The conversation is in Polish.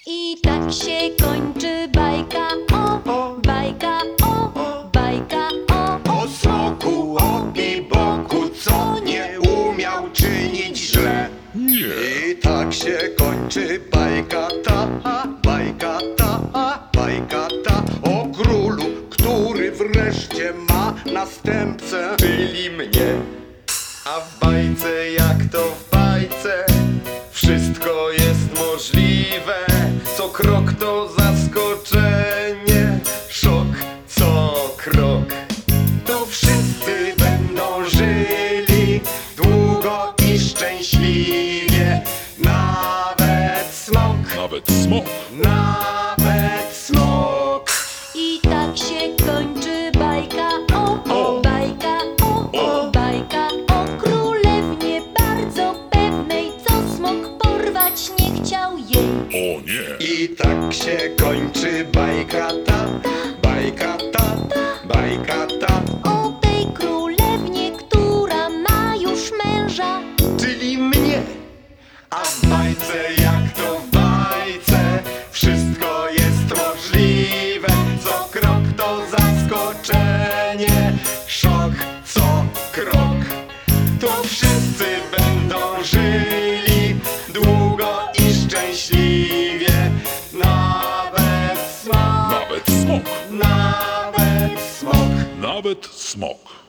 I tak się kończy bajka o, bajka o, bajka o. O smoku, o biboku, co nie umiał czynić źle. I tak się kończy bajka ta, bajka ta, bajka ta. O królu, który wreszcie ma następcę, czyli mnie. A w bajce, jak to w bajce, wszystko jest możliwe. Co krok to zaskoczenie, szok co krok. To wszyscy będą żyli długo i szczęśliwie. Nawet smok, Nawet smok. nawet smok. I tak się kończy bajka o, bajka o, bajka o królewnie bardzo pewnej, co smok porwać nie chciał jej. O nie. I tak się kończy bajka ta, bajka ta, bajka ta. O tej królewnie, która ma już męża. Czyli mnie. A w bajce, jak to w bajce, wszystko jest możliwe. Co krok to zaskoczenie, szok co krok. To wszyscy będą żyli długo i szczęśliwie. Nawet smok, Nawet smok. nawet smok. Nawet smok.